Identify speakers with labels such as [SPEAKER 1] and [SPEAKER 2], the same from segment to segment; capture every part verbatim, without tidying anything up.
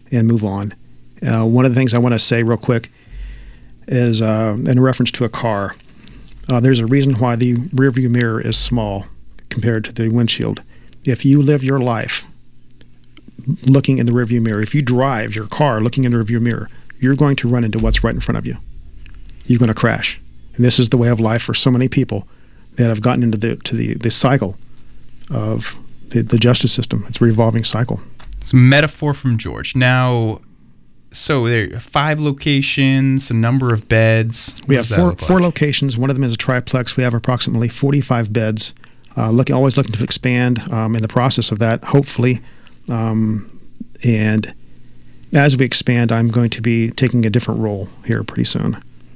[SPEAKER 1] and move on. Uh, one of the things I want to say real quick is uh, in reference to a car. Uh, there's a reason why the rearview mirror is small compared to the windshield. If you live your life looking in the rearview mirror, if you drive your car looking in the rearview mirror, you're going to run into what's right in front of you. You're going to crash. And this is the way of life for so many people that have gotten into the to the, the cycle of the, the justice system. It's a revolving cycle.
[SPEAKER 2] It's a metaphor from George. Now, so there are five locations, a number of beds.
[SPEAKER 1] We
[SPEAKER 2] What
[SPEAKER 1] have
[SPEAKER 2] does that
[SPEAKER 1] four
[SPEAKER 2] look like?
[SPEAKER 1] four locations. One of them is a triplex. We have approximately forty-five beds. Uh, looking, always looking to expand. Um, in the process of that, hopefully, um, and as we expand, I'm going to be taking a different role here pretty soon.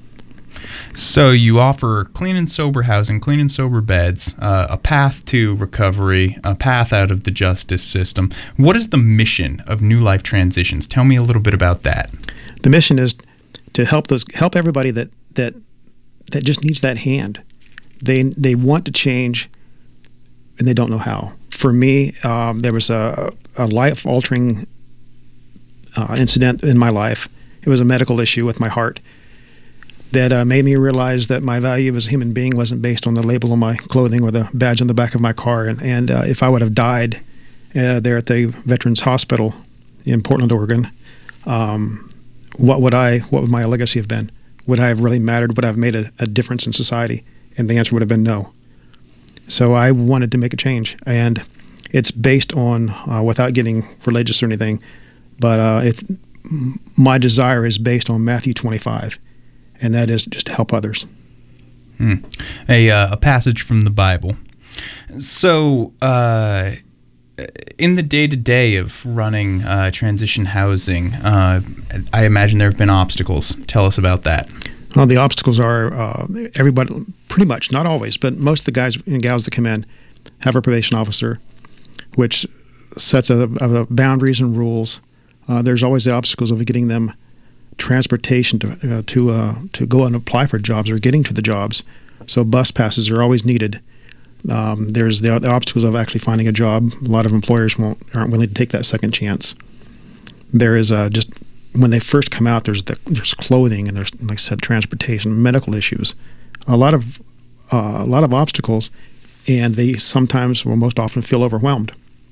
[SPEAKER 2] So you offer clean and sober housing, clean and sober beds, uh, a path to recovery, a path out of the justice system. What is the mission of New Life Transitions? Tell me a little bit about that.
[SPEAKER 1] The mission is to help those help everybody that that that just needs that hand. They they want to change, and they don't know how. For me, um, there was a, a life-altering uh, incident in my life. It was a medical issue with my heart that uh, made me realize that my value as a human being wasn't based on the label on my clothing or the badge on the back of my car. And, and uh, if I would have died uh, there at the Veterans Hospital in Portland, Oregon, um, what would I? What would my legacy have been? Would I have really mattered? Would I have made a, a difference in society? And the answer would have been no. So I wanted to make a change, and it's based on, uh, without getting religious or anything, but uh, it, my desire is based on Matthew twenty-five. And that is just to help others.
[SPEAKER 2] Hmm. A, uh, a passage from the Bible. So, uh, in the day-to-day of running uh, transition housing, uh, I imagine there have been obstacles. Tell us about that.
[SPEAKER 1] Well, the obstacles are uh, everybody, pretty much, not always, but most of the guys and gals that come in have a probation officer, which sets a, a boundaries and rules. Uh, there's always the obstacles of getting them transportation to uh, to uh, to go and apply for jobs or getting to the jobs. So bus passes are always needed. Um, there's the, the obstacles of actually finding a job. A lot of employers won't aren't willing to take that second chance. There is uh, just when they first come out, there's the, there's clothing and there's, like I said, transportation, medical issues, a lot of uh, a lot of obstacles, and they sometimes, well, most often, feel overwhelmed.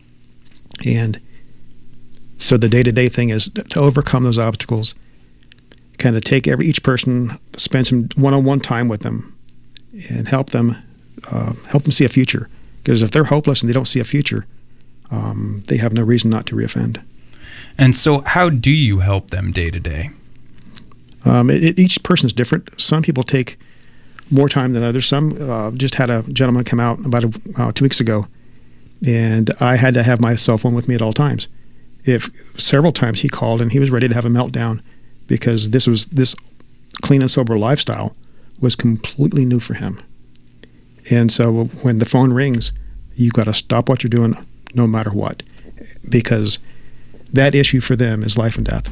[SPEAKER 1] And so the day-to-day thing is to overcome those obstacles. Kind of take every each person, spend some one-on-one time with them, and help them uh, help them see a future. Because if they're hopeless and they don't see a future, um, they have no reason not to reoffend.
[SPEAKER 2] And so, how do you help them day to day?
[SPEAKER 1] Um, it, it, each person is different. Some people take more time than others. Some uh, just had a gentleman come out about a, uh, two weeks ago, and I had to have my cell phone with me at all times. If several times he called and he was ready to have a meltdown, because this was this clean and sober lifestyle was completely new for him. And so when the phone rings, you've got to stop what you're doing no matter what, because that issue for them is life and death.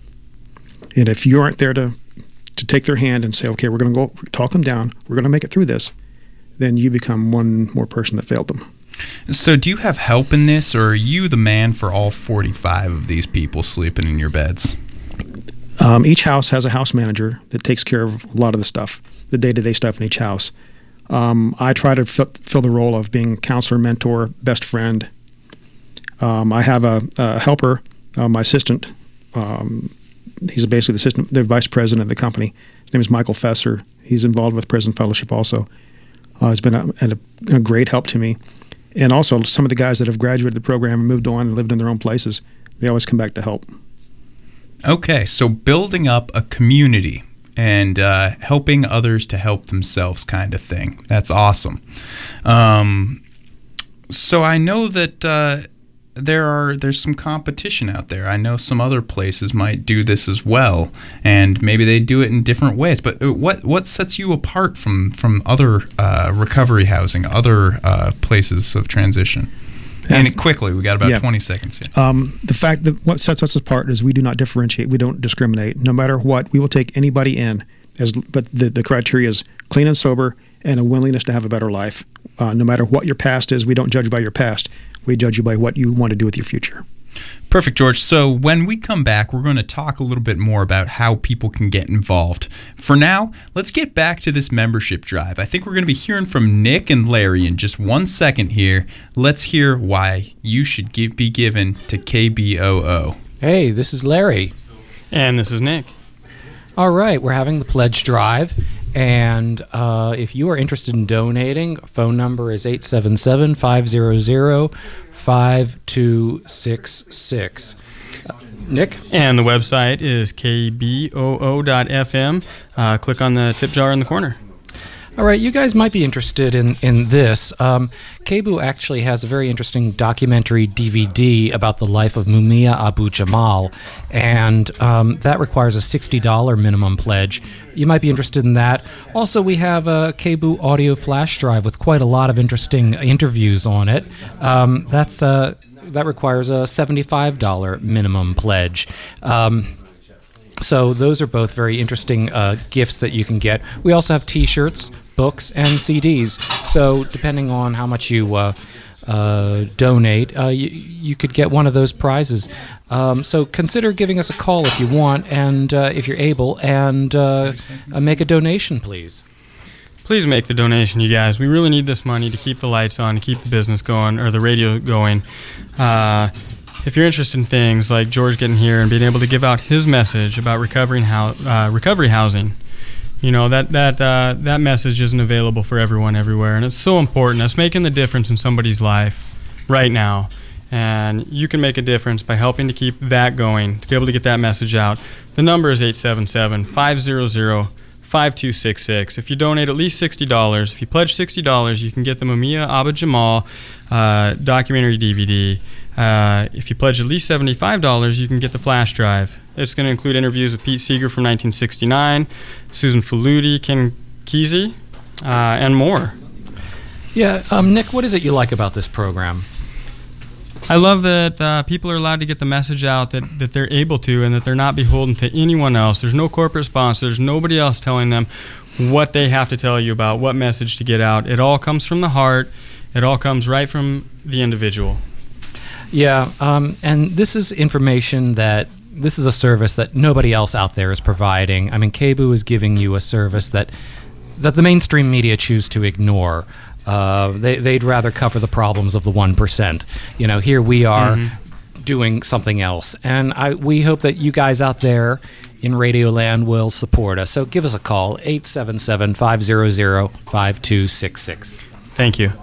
[SPEAKER 1] And if you aren't there to to take their hand and say, okay, we're going to go talk them down, we're going to make it through this, then you become one more person that failed them.
[SPEAKER 2] So do you have help in this, or are you the man for all forty-five of these people sleeping in your beds?
[SPEAKER 1] Um, each house has a house manager that takes care of a lot of the stuff, the day-to-day stuff in each house. Um, I try to fill, fill the role of being counselor, mentor, best friend. Um, I have a, a helper, uh, my assistant. Um, he's basically the assistant, the vice president of the company. His name is Michael Fesser. He's involved with Prison Fellowship also. Uh, he's been a, a, a great help to me. And also some of the guys that have graduated the program and moved on and lived in their own places, they always come back to help.
[SPEAKER 2] Okay, so building up a community and uh, helping others to help themselves kind of thing. That's awesome. Um, so I know that uh, there are there's some competition out there. I know some other places might do this as well, and maybe they do it in different ways. But what what sets you apart from, from other uh, recovery housing, other uh, places of transition? And quickly, we got about
[SPEAKER 1] yeah.
[SPEAKER 2] twenty seconds here.
[SPEAKER 1] Um, the fact that what sets us apart is we do not differentiate. We don't discriminate. No matter what, we will take anybody in. As but the, the criteria is clean and sober and a willingness to have a better life. Uh, no matter what your past is, we don't judge by your past. We judge you by what you want to do with your future.
[SPEAKER 2] Perfect, George. So when we come back, we're going to talk a little bit more about how people can get involved. For now, let's get back to this membership drive. I think we're going to be hearing from Nick and Larry in just one second here. Let's hear why you should give, be given to K B O O.
[SPEAKER 3] Hey, this is Larry.
[SPEAKER 4] And this is Nick.
[SPEAKER 3] All right, we're having the pledge drive. And uh, if you are interested in donating, phone number is eight seven seven, five zero zero, five two six six. Uh, Nick?
[SPEAKER 4] And the website is k b o o dot f m. Uh, click on the tip jar in the corner.
[SPEAKER 3] All right, you guys might be interested in, in this. Um, K B O O actually has a very interesting documentary D V D about the life of Mumia Abu-Jamal, and um, that requires a sixty dollars minimum pledge. You might be interested in that. Also, we have a K B O O audio flash drive with quite a lot of interesting interviews on it. Um, that's uh, that requires a seventy-five dollars minimum pledge. Um, So those are both very interesting uh, gifts that you can get. We also have T-shirts, books, and C Ds. So depending on how much you uh, uh, donate, uh, you, you could get one of those prizes. Um, so consider giving us a call if you want, and uh, if you're able, and uh, uh, make a donation, please.
[SPEAKER 4] Please make the donation, you guys. We really need this money to keep the lights on, to keep the business going, or the radio going. Uh, If you're interested in things like George getting here and being able to give out his message about recovering how, uh, recovery housing, you know, that that uh, that message isn't available for everyone everywhere, and it's so important. That's making the difference in somebody's life right now, and you can make a difference by helping to keep that going, to be able to get that message out. The number is eight seven seven, five zero zero, five two six six. If you donate at least sixty dollars, if you pledge sixty dollars, you can get the Mumia Abu-Jamal uh, documentary D V D. Uh, if you pledge at least seventy-five dollars, you can get the flash drive. It's going to include interviews with Pete Seeger from nineteen sixty-nine, Susan Faludi, Ken Kesey, uh, and more.
[SPEAKER 3] Yeah, um, Nick, what is it you like about this program?
[SPEAKER 4] I love that uh, people are allowed to get the message out that, that they're able to, and that they're not beholden to anyone else. There's no corporate sponsor. There's nobody else telling them what they have to tell you about, what message to get out. It all comes from the heart. It all comes right from the individual.
[SPEAKER 3] Yeah, um, and this is information that, this is a service that nobody else out there is providing. I mean, K B O O is giving you a service that that the mainstream media choose to ignore. Uh, they, they'd rather cover the problems of the one percent. You know, here we are mm-hmm. doing something else. And I, we hope that you guys out there in Radioland will support us. So give us a call, eight seven seven, five zero zero, five two six six.
[SPEAKER 4] Thank you.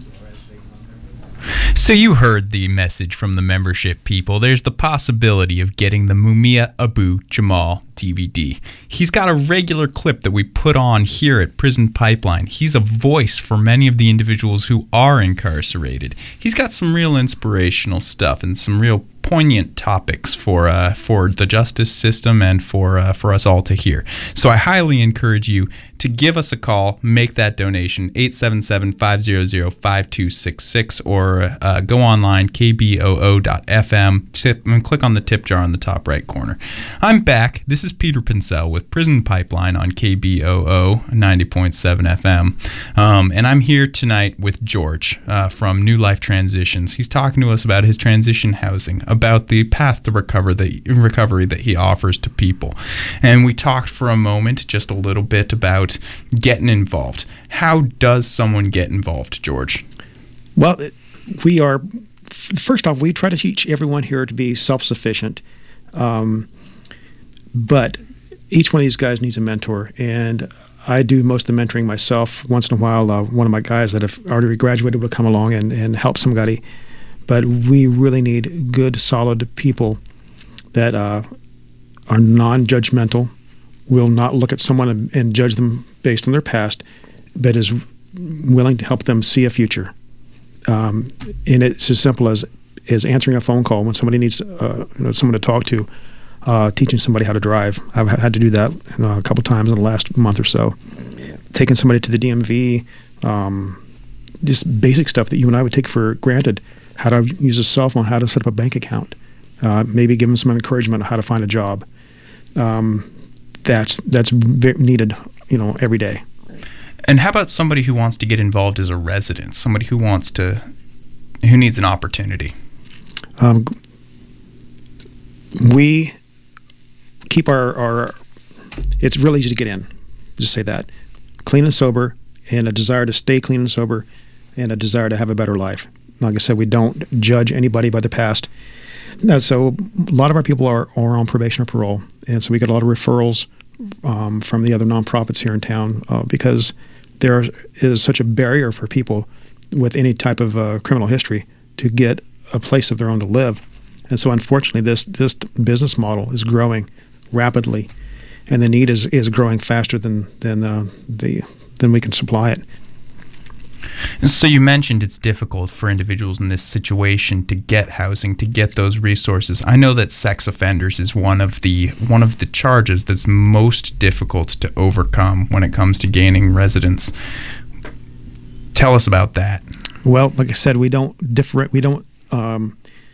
[SPEAKER 2] So you heard the message from the membership people. There's the possibility of getting the Mumia Abu-Jamal D V D. He's got a regular clip that we put on here at Prison Pipeline. He's a voice for many of the individuals who are incarcerated. He's got some real inspirational stuff and some real poignant topics for uh, for the justice system and for uh, for us all to hear. So I highly encourage you to give us a call, make that donation, eight seven seven, five zero zero, five two six six, or uh, go online, k b o o dot f m, tip, and click on the tip jar on the top right corner. I'm back. This is Peter Pincel with Prison Pipeline on K B O O ninety point seven F M. Um, and I'm here tonight with George uh, from New Life Transitions. He's talking to us about his transition housing, about the path to recover the recovery that he offers to people. And we talked for a moment, just a little bit, about getting involved. How does someone get involved, George?
[SPEAKER 1] Well, we are, first off, we try to teach everyone here to be self-sufficient. Um, but each one of these guys needs a mentor. And I do most of the mentoring myself. Once in a while, uh, one of my guys that have already graduated will come along and, and help somebody. But we really need good, solid people that uh, are non-judgmental, will not look at someone and, and judge them based on their past, but is willing to help them see a future. Um, and it's as simple as, as answering a phone call when somebody needs uh, you know, someone to talk to, uh, teaching somebody how to drive. I've had to do that uh, a couple times in the last month or so. Taking somebody to the D M V, um, just basic stuff that you and I would take for granted. How to use a cell phone, how to set up a bank account, uh, maybe give them some encouragement on how to find a job. Um, that's that's needed, you know, every day.
[SPEAKER 2] And how about somebody who wants to get involved as a resident, somebody who wants to, who needs an opportunity?
[SPEAKER 1] Um, we keep our, our, it's really easy to get in, just say that, clean and sober, and a desire to stay clean and sober, and a desire to have a better life. Like I said, we don't judge anybody by the past. Now, so a lot of our people are, are on probation or parole, and so we get a lot of referrals um, from the other nonprofits here in town uh, because there is such a barrier for people with any type of uh, criminal history to get a place of their own to live. And so unfortunately, this this business model is growing rapidly, and the need is, is growing faster than than uh, the than we can supply it.
[SPEAKER 2] And so you mentioned it's difficult for individuals in this situation to get housing, to get those resources. I know that sex offenders is one of the one of the charges that's most difficult to overcome when it comes to gaining residence. Tell us about that.
[SPEAKER 1] Well, like I said, we don't different. We don't. Um,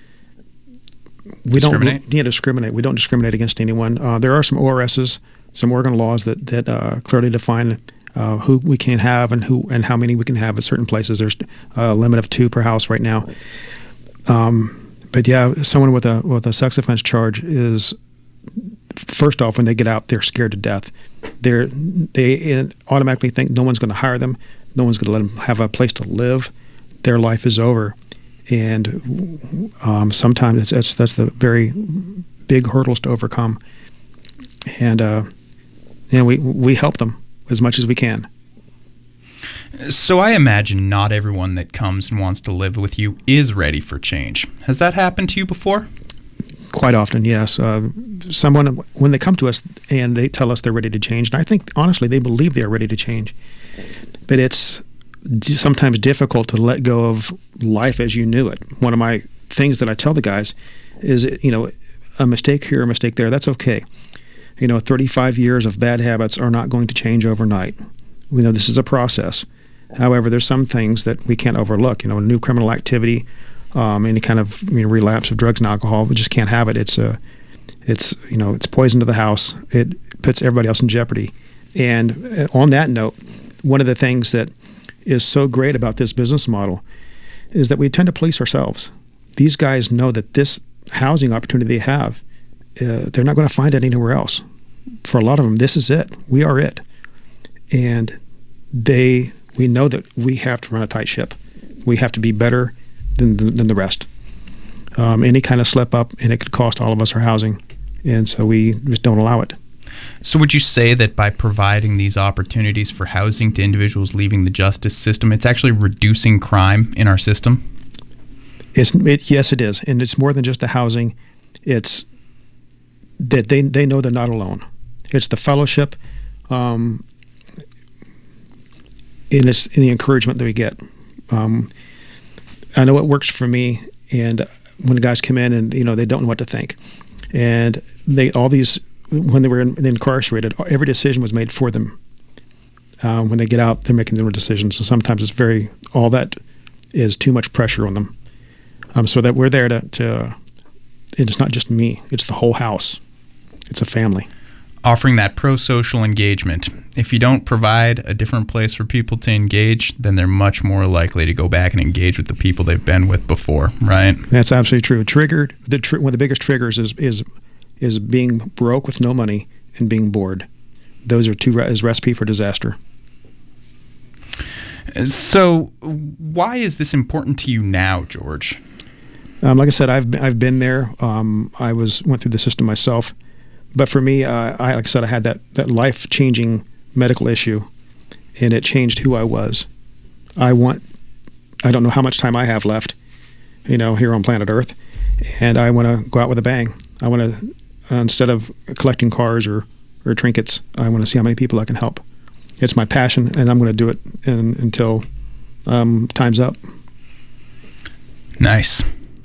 [SPEAKER 1] we
[SPEAKER 2] discriminate?
[SPEAKER 1] don't yeah, discriminate. We don't discriminate against anyone. Uh, there are some O R Ss, some Oregon laws that that uh, clearly define uh, who we can have and who and how many we can have at certain places. There's a limit of two per house right now. Um, but yeah, someone with a with a sex offense charge is, first off, when they get out, they're scared to death. They're they automatically think no one's going to hire them, no one's going to let them have a place to live. Their life is over. And um, sometimes it's, that's that's the very big hurdles to overcome, and uh, you know, we we help them as much as we can.
[SPEAKER 2] So I imagine not everyone that comes and wants to live with you is ready for change. Has that happened to you before?
[SPEAKER 1] Quite often, yes. Uh, someone when they come to us and they tell us they're ready to change, and I think honestly they believe they are ready to change, but it's sometimes difficult to let go of life as you knew it. One of my things that I tell the guys is, you know, a mistake here, a mistake there, that's okay. You know, thirty-five years of bad habits are not going to change overnight. We know this is a process. However, there's some things that we can't overlook. You know, new criminal activity, um, any kind of you know, relapse of drugs and alcohol, we just can't have it. It's a, it's you know, it's poison to the house. It puts everybody else in jeopardy. And on that note, one of the things that is so great about this business model is that we tend to police ourselves. These guys know that this housing opportunity they have, uh, they're not going to find it anywhere else. For a lot of them, this is it. We are it. And they, we know that we have to run a tight ship. We have to be better than, than, than the rest. Um, any kind of slip up, and it could cost all of us our housing. And so we just don't allow it.
[SPEAKER 2] So would you say that by providing these opportunities for housing to individuals leaving the justice system, it's actually reducing crime in our system?
[SPEAKER 1] It's, it, yes, it is. And it's more than just the housing. It's that they, they know they're not alone. It's the fellowship, um, and it's the encouragement that we get. Um, I know it works for me, and when the guys come in and, you know, they don't know what to think. And they all these... when they were in, incarcerated, every decision was made for them. Uh, when they get out, they're making their own decisions. So sometimes it's very, all that is too much pressure on them. Um, so that we're there to, to, it's not just me, it's the whole house. It's a family.
[SPEAKER 2] Offering that pro-social engagement. If you don't provide a different place for people to engage, then they're much more likely to go back and engage with the people they've been with before, right?
[SPEAKER 1] That's absolutely true. Triggered, the tr- one of the biggest triggers is, is is being broke with no money and being bored. Those are two re- is recipe for disaster.
[SPEAKER 2] So why is this important to you now, George?
[SPEAKER 1] Um, like I said, I've I've been there. Um, I was went through the system myself, but for me, uh, I like I said, I had that that life changing medical issue, and it changed who I was. I want. I don't know how much time I have left, you know, here on planet Earth, and I want to go out with a bang. I want to. Uh, instead of collecting cars or, or trinkets, I want to see how many people I can help. It's my passion, and I'm going to do it in, until um, time's up.
[SPEAKER 2] Nice.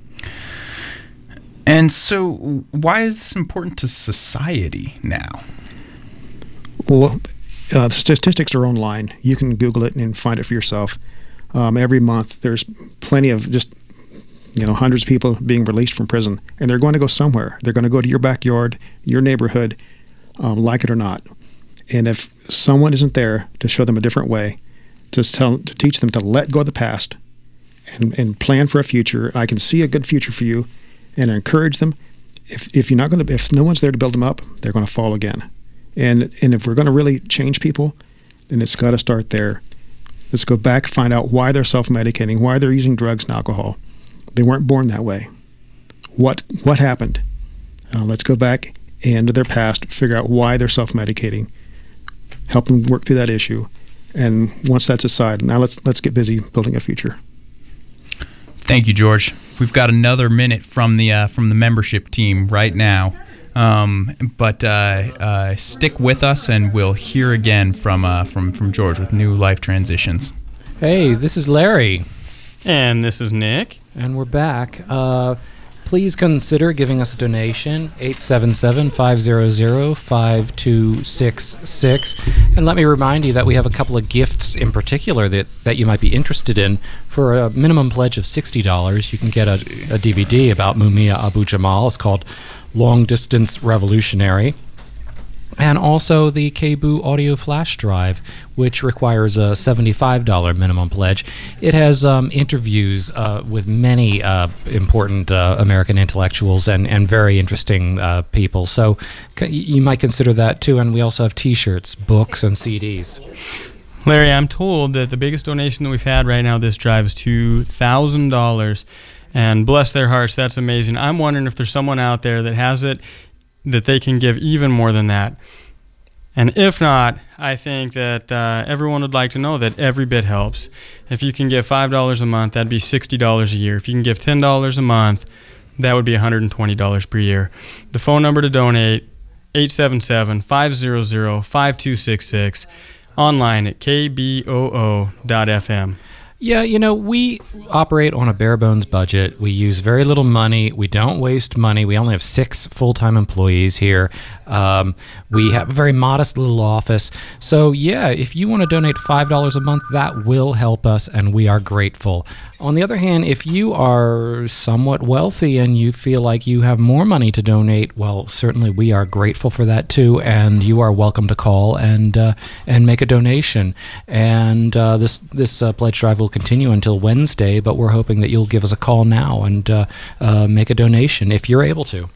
[SPEAKER 2] And so why is this important to society now?
[SPEAKER 1] Well, uh, the statistics are online. You can Google it and find it for yourself. Um, every month, there's plenty of just you know, hundreds of people being released from prison, and they're going to go somewhere. They're going to go to your backyard, your neighborhood, um, like it or not. And if someone isn't there to show them a different way, to tell, to teach them to let go of the past and, and plan for a future, I can see a good future for you, and encourage them if if you're not going to, if no one's there to build them up, they're going to fall again. And and if we're going to really change people, then it's got to start there. Let's go back, find out why they're self-medicating, why they're using drugs and alcohol. They weren't born that way. What what happened? Uh, let's go back into their past, figure out why they're self-medicating, help them work through that issue, and once that's aside, now let's let's get busy building a future.
[SPEAKER 2] Thank you, George. We've got another minute from the uh, from the membership team right now, um, but uh, uh, stick with us, and we'll hear again from uh, from from George with New Life Transitions.
[SPEAKER 3] Hey, this is Larry,
[SPEAKER 4] And this is Nick.
[SPEAKER 3] and we're back. Uh, please consider giving us a donation, eight seven seven, five zero zero, five two six six. And let me remind you that we have a couple of gifts in particular that, that you might be interested in. For a minimum pledge of sixty dollars, you can get a, a D V D about Mumia Abu-Jamal. It's called Long Distance Revolutionary. And also the K B U audio flash drive, which requires a seventy-five dollars minimum pledge. It has um, interviews uh, with many uh, important uh, American intellectuals and, and very interesting uh, people. So c- you might consider that too. And we also have T-shirts, books, and C Ds.
[SPEAKER 4] Larry, I'm told that the biggest donation that we've had right now this drive is two thousand dollars. And bless their hearts, that's amazing. I'm wondering if there's someone out there that has it that they can give even more than that. And if not, I think that uh, everyone would like to know that every bit helps. If you can give five dollars a month, that'd be sixty dollars a year. If you can give ten dollars a month, that would be one hundred twenty dollars per year. The phone number to donate, eight seven seven, five zero zero, five two six six, online at k b o o dot f m.
[SPEAKER 3] Yeah, you know, we operate on a bare bones budget. We use very little money. We don't waste money. We only have six full-time employees here. Um, we have a very modest little office. So, yeah, if you want to donate five dollars a month, that will help us, and we are grateful. On the other hand, if you are somewhat wealthy and you feel like you have more money to donate, well, certainly we are grateful for that too, and you are welcome to call and uh, and make a donation. And uh, this this uh, pledge drive will continue until Wednesday, but we're hoping that you'll give us a call now and uh, uh, make a donation if you're able to.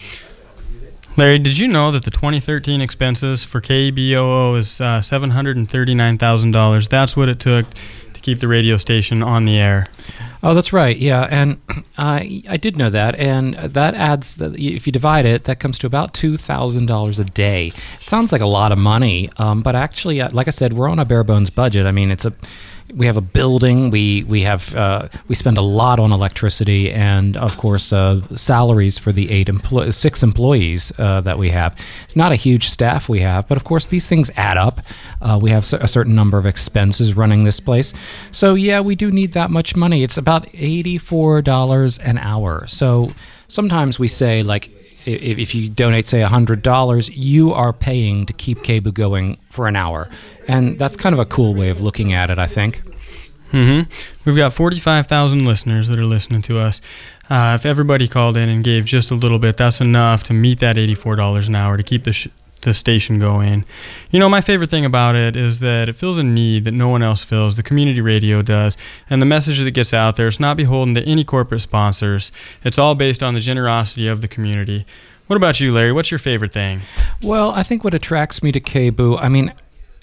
[SPEAKER 4] Larry, did you know that the twenty thirteen expenses for K B O O is uh, seven hundred thirty-nine thousand dollars? That's what it took to keep the radio station on the air.
[SPEAKER 3] Oh, that's right. Yeah, and I I did know that, and that adds, if you divide it, that comes to about two thousand dollars a day. It sounds like a lot of money, um, but actually, like I said, we're on a bare bones budget. I mean, it's a we have a building, we we have uh, we spend a lot on electricity, and of course, uh, salaries for the eight empl- six employees uh, that we have. It's not a huge staff we have, but of course, these things add up. Uh, we have a certain number of expenses running this place, so yeah, we do need that much money. It's about eighty-four dollars an hour. So sometimes we say, like, if, if you donate, say, one hundred dollars, you are paying to keep K B U going for an hour. And that's kind of a cool way of looking at it, I think.
[SPEAKER 4] Mm-hmm. We've got forty-five thousand listeners that are listening to us. Uh, if everybody called in and gave just a little bit, that's enough to meet that eighty-four dollars an hour to keep the sh- the station going. You know, my favorite thing about it is that it fills a need that no one else fills. The community radio does. And the message that gets out there is not beholden to any corporate sponsors. It's all based on the generosity of the community. What about you, Larry? What's your favorite thing?
[SPEAKER 3] Well, I think what attracts me to K B U, I mean,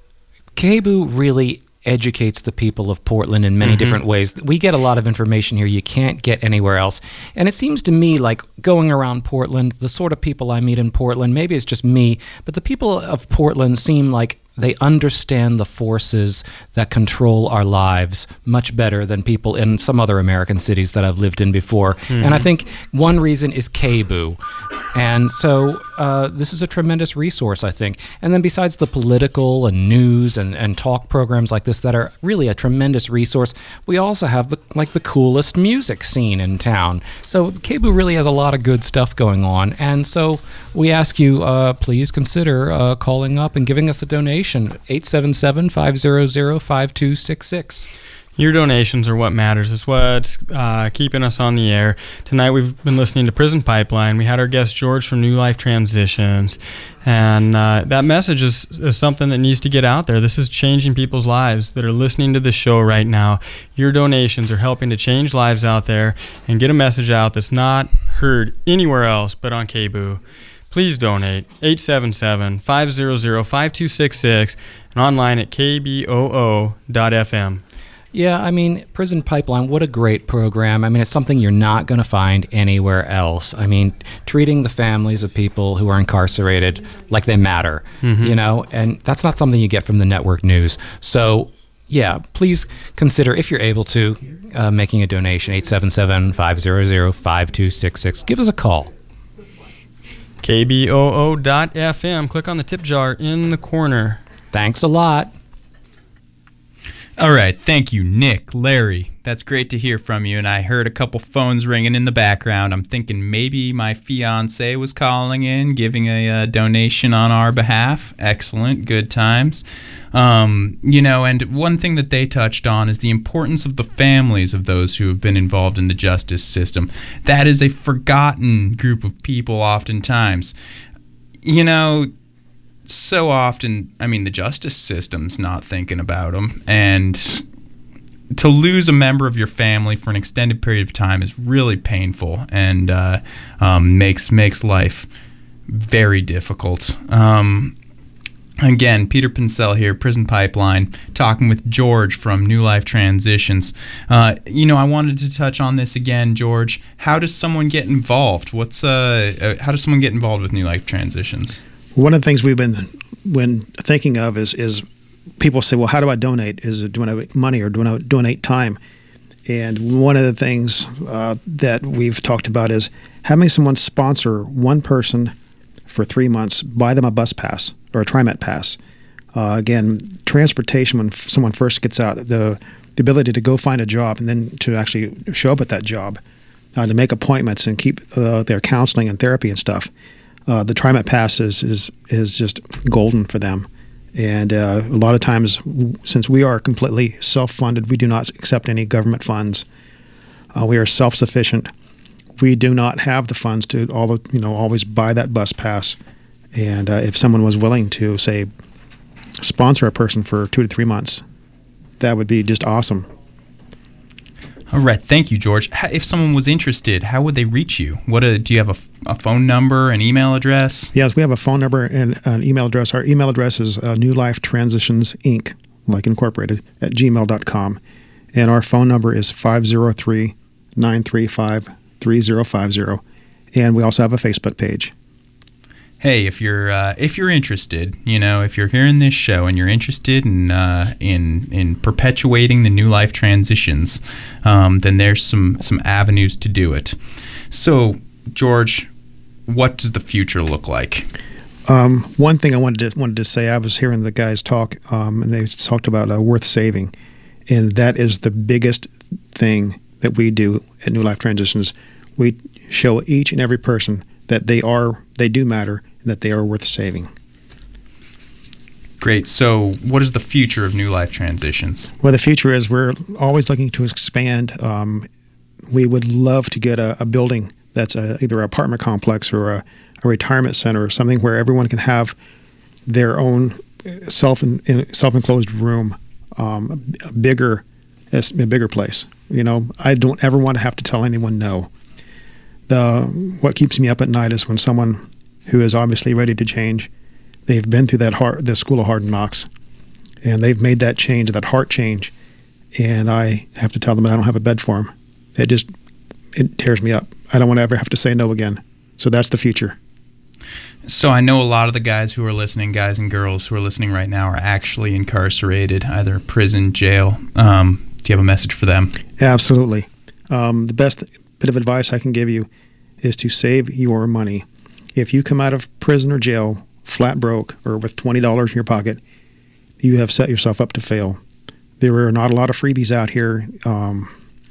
[SPEAKER 3] K B U really educates the people of Portland in many mm-hmm. different ways. We get a lot of information here you can't get anywhere else. And it seems to me like going around Portland, the sort of people I meet in Portland, maybe it's just me, but the people of Portland seem like they understand the forces that control our lives much better than people in some other American cities that I've lived in before. Mm-hmm. And I think one reason is K B U. And so uh, this is a tremendous resource, I think. And then besides the political and news and, and talk programs like this that are really a tremendous resource, we also have the, like the coolest music scene in town. So K B U really has a lot of good stuff going on. And so we ask you, uh, please consider uh, calling up and giving us a donation. eight seven seven, five zero zero, five two six six.
[SPEAKER 4] Your donations are what matters. It's what's uh, keeping us on the air. Tonight we've been listening to Prison Pipeline. We had our guest George from New Life Transitions. And uh, that message is, is something that needs to get out there. This is changing people's lives that are listening to this show right now. Your donations are helping to change lives out there and get a message out that's not heard anywhere else but on K B O O. Please donate. eight seven seven, five hundred, five two six six and online at k b o o dot f m.
[SPEAKER 3] Yeah, I mean, Prison Pipeline, what a great program. I mean, it's something you're not going to find anywhere else. I mean, treating the families of people who are incarcerated like they matter, mm-hmm. you know, and that's not something you get from the network news. So, yeah, please consider, if you're able to, uh, making a donation, eight seven seven, five hundred, five two six six. Give us a call.
[SPEAKER 4] k b o o dot f m. Click on the tip jar in the corner.
[SPEAKER 3] Thanks a lot.
[SPEAKER 2] All right. Thank you, Nick, Larry. That's great to hear from you. And I heard a couple phones ringing in the background. I'm thinking maybe my fiance was calling in, giving a uh, donation on our behalf. Excellent. Good times. Um, you know, and one thing that they touched on is the importance of the families of those who have been involved in the justice system. That is a forgotten group of people oftentimes. You know, so often, I mean, the justice system's not thinking about them, and to lose a member of your family for an extended period of time is really painful and uh, um, makes makes life very difficult. Um, again, Peter Pincel here, Prison Pipeline, talking with George from New Life Transitions. Uh, you know, I wanted to touch on this again, George. How does someone get involved? What's uh, uh how does someone get involved with New Life Transitions?
[SPEAKER 1] One of the things we've been when thinking of is is people say, well, how do I donate? Is it do I donate money or do I donate time? And one of the things uh, that we've talked about is having someone sponsor one person for three months, buy them a bus pass or a TriMet pass. Uh, again, transportation when f- someone first gets out, the the ability to go find a job and then to actually show up at that job, uh, to make appointments and keep uh, their counseling and therapy and stuff. Uh, the TriMet pass is, is is just golden for them. And uh, a lot of times, since we are completely self-funded, we do not accept any government funds. Uh, we are self-sufficient. We do not have the funds to all the, you know always buy that bus pass. And uh, if someone was willing to, say, sponsor a person for two to three months, that would be just awesome.
[SPEAKER 2] All right, thank you, George. If someone was interested, how would they reach you? What a, do you have a, a phone number, an email address?
[SPEAKER 1] Yes, we have a phone number and an email address. Our email address is uh, New Life Transitions Incorporated, like incorporated, at gmail dot com. And our phone number is five oh three, nine three five, three oh five oh. And we also have a Facebook page.
[SPEAKER 2] Hey, if you're uh, if you're interested, you know, if you're hearing this show and you're interested in uh, in in perpetuating the New Life Transitions, um, then there's some some avenues to do it. So, George, what does the future look like?
[SPEAKER 1] Um, one thing I wanted to wanted to say, I was hearing the guys talk, um, and they talked about uh, worth saving, and that is the biggest thing that we do at New Life Transitions. We show each and every person that they are they do matter and that they are worth saving.
[SPEAKER 2] Great. So what is the future of New Life Transitions?
[SPEAKER 1] Well, the future is we're always looking to expand. Um, we would love to get a, a building that's a, either an apartment complex or a, a retirement center or something where everyone can have their own self in, self-enclosed room, um, a bigger a bigger place. You know, I don't ever want to have to tell anyone no. The what keeps me up at night is when someone who is obviously ready to change, they've been through that hard, the school of hard knocks, and they've made that change, that heart change, and I have to tell them I don't have a bed for them. It just it tears me up. I don't want to ever have to say no again. So that's the future.
[SPEAKER 2] So I know a lot of the guys who are listening, guys and girls who are listening right now, are actually incarcerated, either prison, jail. Um, do you have a message for them?
[SPEAKER 1] Absolutely. Um, the best bit of advice I can give you is to save your money. If you come out of prison or jail flat broke or with twenty dollars in your pocket, you have set yourself up to fail. There are not a lot of freebies out here. Um,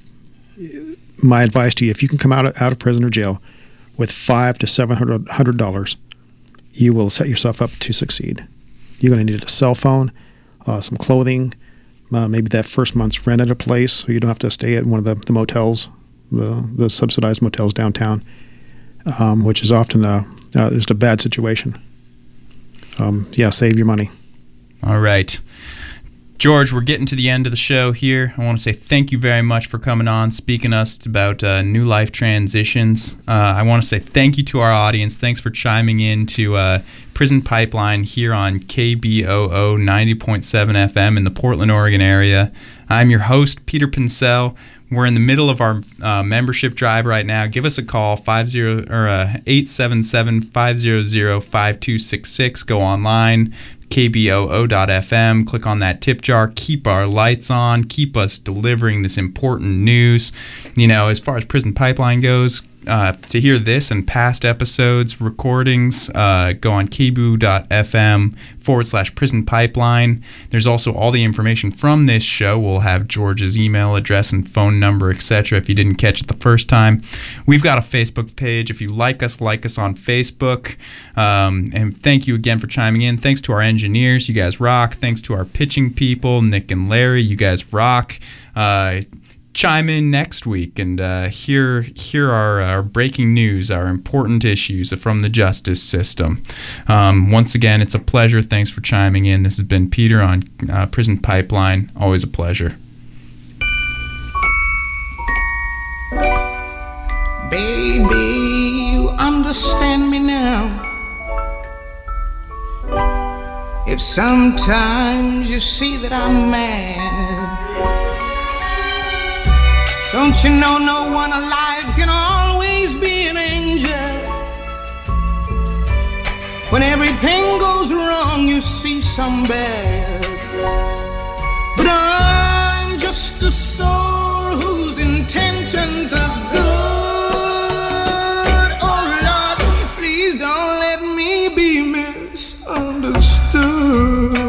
[SPEAKER 1] my advice to you, if you can come out of, out of prison or jail with five to seven hundred dollars, you will set yourself up to succeed. You're going to need a cell phone, uh, some clothing, Uh, maybe that first month's rent at a place, so you don't have to stay at one of the, the motels, the the subsidized motels downtown, um, which is often a, uh, just a bad situation. Um, yeah, save your money.
[SPEAKER 2] All right. George, we're getting to the end of the show here. I want to say thank you very much for coming on, speaking to us about uh, new life transitions. Uh, I want to say thank you to our audience. Thanks for chiming in to uh, Prison Pipeline here on K B O O ninety point seven F M in the Portland, Oregon area. I'm your host, Peter Pincel. We're in the middle of our uh, membership drive right now. Give us a call, five zero or uh, eight seven seven, five zero zero, five two six six. Go online, K B O O dot F M. Click on that tip jar. Keep our lights on. Keep us delivering this important news. You know, as far as Prison Pipeline goes, uh, to hear this and past episodes, recordings, uh, go on K B O O dot F M forward slash Prison Pipeline. There's also all the information from this show. We'll have George's email address and phone number, et cetera if you didn't catch it the first time. We've got a Facebook page. If you like us, like us on Facebook. Um, and thank you again for chiming in. Thanks to our engineers. You guys rock. Thanks to our pitching people, Nick and Larry. You guys rock. Uh, chime in next week and uh, hear hear our, our breaking news, our important issues from the justice system. Um, once again, it's a pleasure. Thanks for chiming in. This has been Peter on uh, Prison Pipeline. Always a pleasure.
[SPEAKER 5] Baby, you understand me now. If sometimes you see that I'm mad, don't you know no one alive can always be an angel? When everything goes wrong, you see some bad. But I'm just a soul whose intentions are good. Oh Lord, please don't let me be misunderstood.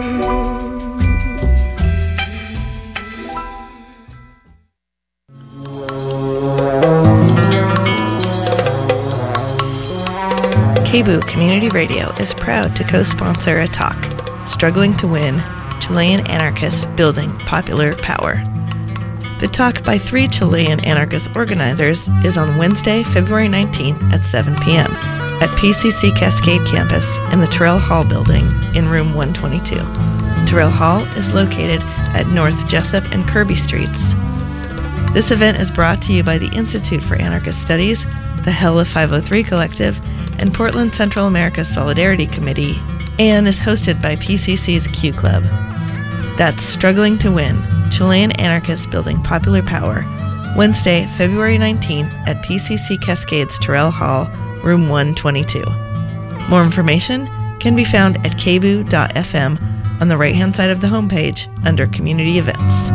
[SPEAKER 6] K B O O Community Radio is proud to co-sponsor a talk, Struggling to Win, Chilean Anarchists Building Popular Power. The talk by three Chilean anarchist organizers is on Wednesday, February nineteenth at seven p.m. at P C C Cascade Campus in the Terrell Hall building in room one twenty-two. Terrell Hall is located at North Jessup and Kirby Streets. This event is brought to you by the Institute for Anarchist Studies, the Hella five oh three Collective, and Portland Central America Solidarity Committee, and is hosted by P C C's Q Club. That's Struggling to Win, Chilean Anarchists Building Popular Power, Wednesday, February nineteenth at P C C Cascades Terrell Hall, room one twenty-two. More information can be found at K B O O dot F M on the right-hand side of the homepage under Community Events.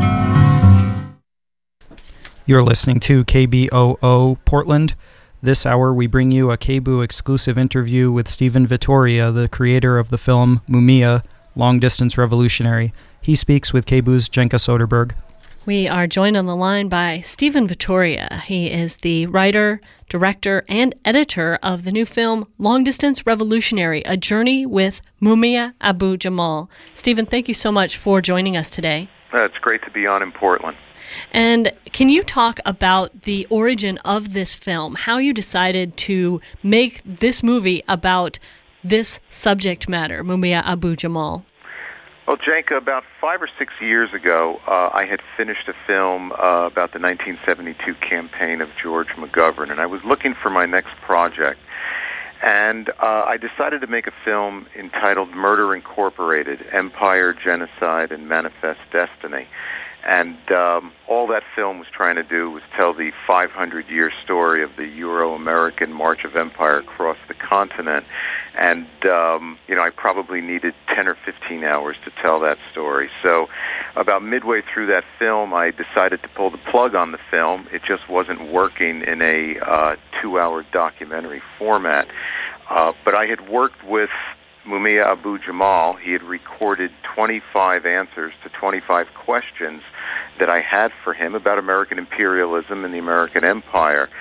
[SPEAKER 7] You're listening to K B O O Portland. This hour, we bring you a K B O O exclusive interview with Stephen Vittoria, the creator of the film Mumia, Long Distance Revolutionary. He speaks with K B O O's Jenka Soderberg.
[SPEAKER 8] We are joined on the line by Stephen Vittoria. He is the writer, director, and editor of the new film Long Distance Revolutionary, A Journey with Mumia Abu-Jamal. Stephen, thank you so much for joining us today.
[SPEAKER 9] Uh, it's great to be on in Portland.
[SPEAKER 8] And can you talk about the origin of this film, how you decided to make this movie about this subject matter, Mumia Abu-Jamal?
[SPEAKER 9] Well, Jenka, about five or six years ago, uh, I had finished a film uh, about the nineteen seventy-two campaign of George McGovern, and I was looking for my next project. And uh, I decided to make a film entitled Murder Incorporated, Empire, Genocide, and Manifest Destiny. And um, all that film was trying to do was tell the five hundred year story of the Euro-American March of Empire across the continent. And, um, you know, I probably needed ten or fifteen hours to tell that story. So about midway through that film, I decided to pull the plug on the film. It just wasn't working in a uh, two-hour documentary format. Uh, but I had worked with Mumia Abu-Jamal. He had recorded twenty-five answers to twenty-five questions that I had for him about American imperialism and the American empire.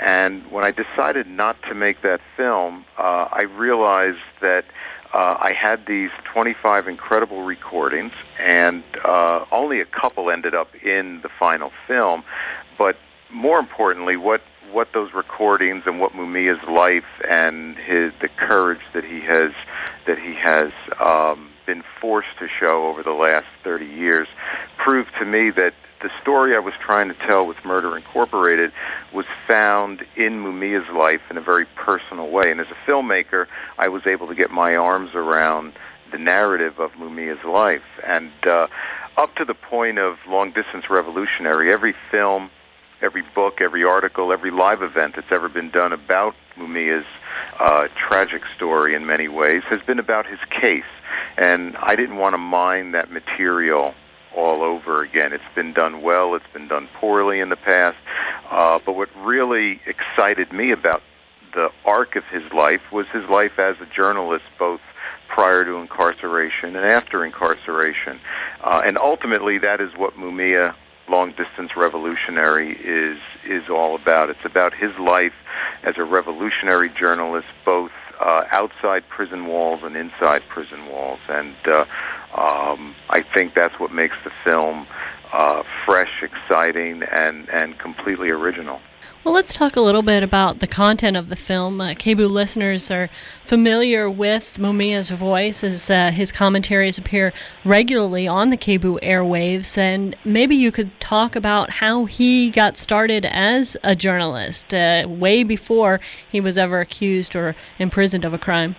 [SPEAKER 9] And when I decided not to make that film, uh, I realized that uh, I had these twenty-five incredible recordings, and uh, only a couple ended up in the final film. But more importantly, what what those recordings and what Mumia's life and his the courage that he has that he has um, been forced to show over the last thirty years proved to me that the story I was trying to tell with Murder Incorporated was found in Mumia's life in a very personal way. And as a filmmaker, I was able to get my arms around the narrative of Mumia's life. And uh, up to the point of Long Distance Revolutionary, every film, every book, every article, every live event that's ever been done about Mumia's uh, tragic story in many ways has been about his case. And I didn't want to mine that material all over again. It's been done well, it's been done poorly in the past, uh, but what really excited me about the arc of his life was his life as a journalist, both prior to incarceration and after incarceration. Uh, and ultimately, that is what Mumia Long Distance Revolutionary is is all about. It's about his life as a revolutionary journalist, both uh, outside prison walls and inside prison walls. And uh, um, I think that's what makes the film uh, fresh, exciting, and, and completely original.
[SPEAKER 8] Well, let's talk a little bit about the content of the film. Uh, K B O O listeners are familiar with Mumia's voice, as uh, his commentaries appear regularly on the K B O O airwaves, and maybe you could talk about how he got started as a journalist, uh, way before he was ever accused or imprisoned of a crime.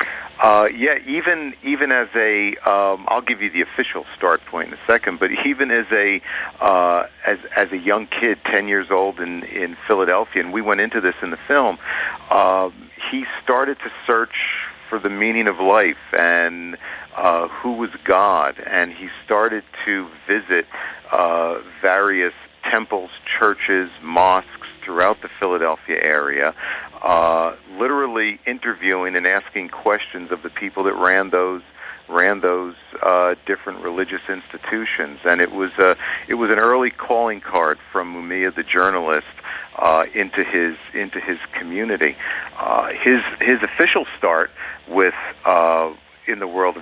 [SPEAKER 9] Uh, yeah, even even as a, um, I'll give you the official start point in a second, but even as a uh, as as a young kid, ten years old in in Philadelphia, and we went into this in the film, uh, he started to search for the meaning of life and uh, who was God, and he started to visit uh, various temples, churches, mosques throughout the Philadelphia area, uh, literally interviewing and asking questions of the people that ran those ran those uh, different religious institutions. And it was a it was an early calling card from Mumia, the journalist, uh, into his into his community. Uh, his his official start with uh, in the world of